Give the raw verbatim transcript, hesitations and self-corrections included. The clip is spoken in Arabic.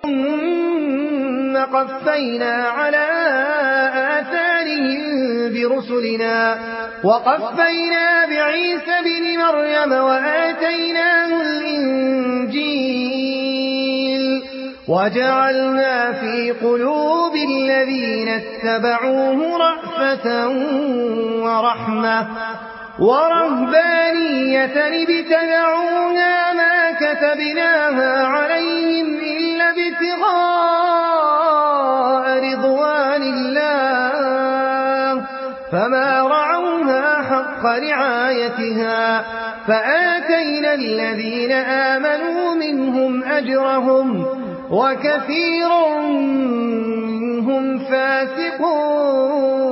ثم قفينا على آثارهم برسلنا وقفينا بعيسى بن مريم وآتيناه الإنجيل وجعلنا في قلوب الذين اتبعوه رأفة ورحمة ورهبانية ابتدعوها ما كتبناها عليهم إلا ابتغاء رضوان الله فما رعوها حق رعايتها فآتينا الذين آمنوا منهم أجرهم وكثير منهم فاسقون.